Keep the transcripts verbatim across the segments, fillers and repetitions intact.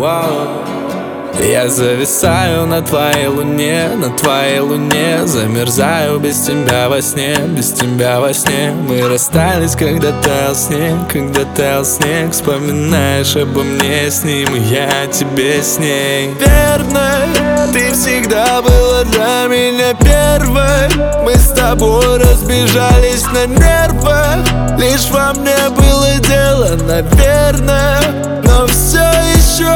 Я зависаю на твоей луне, на твоей луне. Замерзаю без тебя во сне, без тебя во сне. Мы расстались, когда таял снег, когда таял снег. Вспоминаешь обо мне с ним, и я тебе с ней. Верной, ты всегда была для меня первой. Мы с тобой разбежались на нервах. Лишь во мне было дело, наверное, но все еще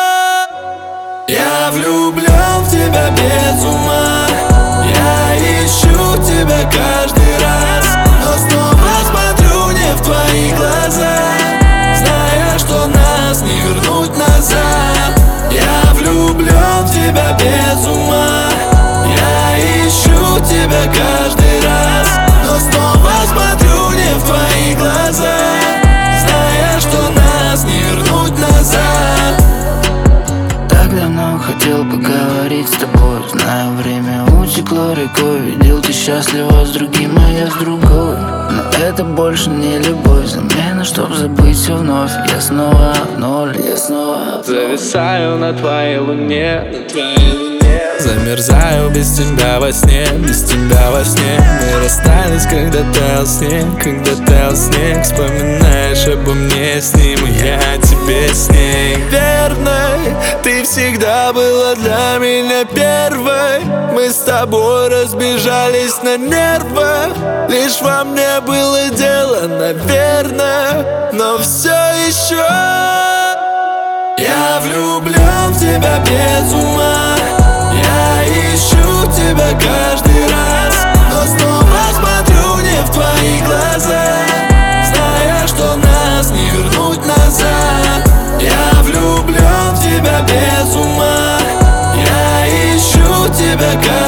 я влюблен в тебя без ума. Я ищу тебя каждый раз, но снова смотрю не в твои глаза, зная, что нас не вернуть назад. Я влюблен в тебя без ума. Я ищу тебя каждый раз, но снова смотрю не в твои глаза, зная, что нас не вернуть назад. Давно хотел поговорить с тобой. Знаю, время утекло рекой. Видел, ты счастлива с другим, а я с другой. Но это больше не любовь. Замена, чтоб забыть все вновь. Я снова в ноль, я снова зависаю на твоей луне, на твоей луне. Замерзаю без тебя во сне, без тебя во сне. Мы расстались, когда таял снег, когда таял снег. Вспоминаешь обо мне с ним, и я тебе с ней. Верной, ты всегда была для меня первой. Мы с тобой разбежались на нервах. Лишь во мне было дело, наверное, но все еще я влюблен в тебя без ума. Я ищу тебя каждый раз, но снова смотрю не в твои глаза, зная, что нас не вернуть назад. Я влюблен в тебя без ума. Я ищу тебя каждый раз.